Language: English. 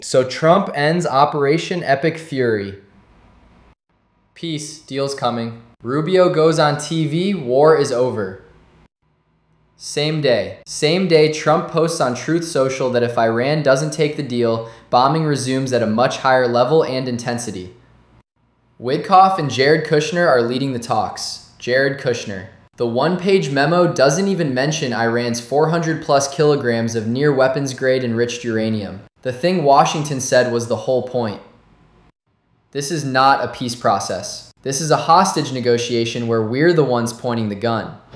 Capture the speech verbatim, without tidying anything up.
So Trump ends Operation Epic Fury. Peace, deal's coming. Rubio goes on T V, war is over. Same day. Same day, Trump posts on Truth Social that if Iran doesn't take the deal, bombing resumes at a much higher level and intensity. Witkoff and Jared Kushner are leading the talks. Jared Kushner. The one-page memo doesn't even mention Iran's four hundred plus kilograms of near weapons-grade enriched uranium. The thing Washington said was the whole point. This is not a peace process. This is a hostage negotiation where we're the ones pointing the gun.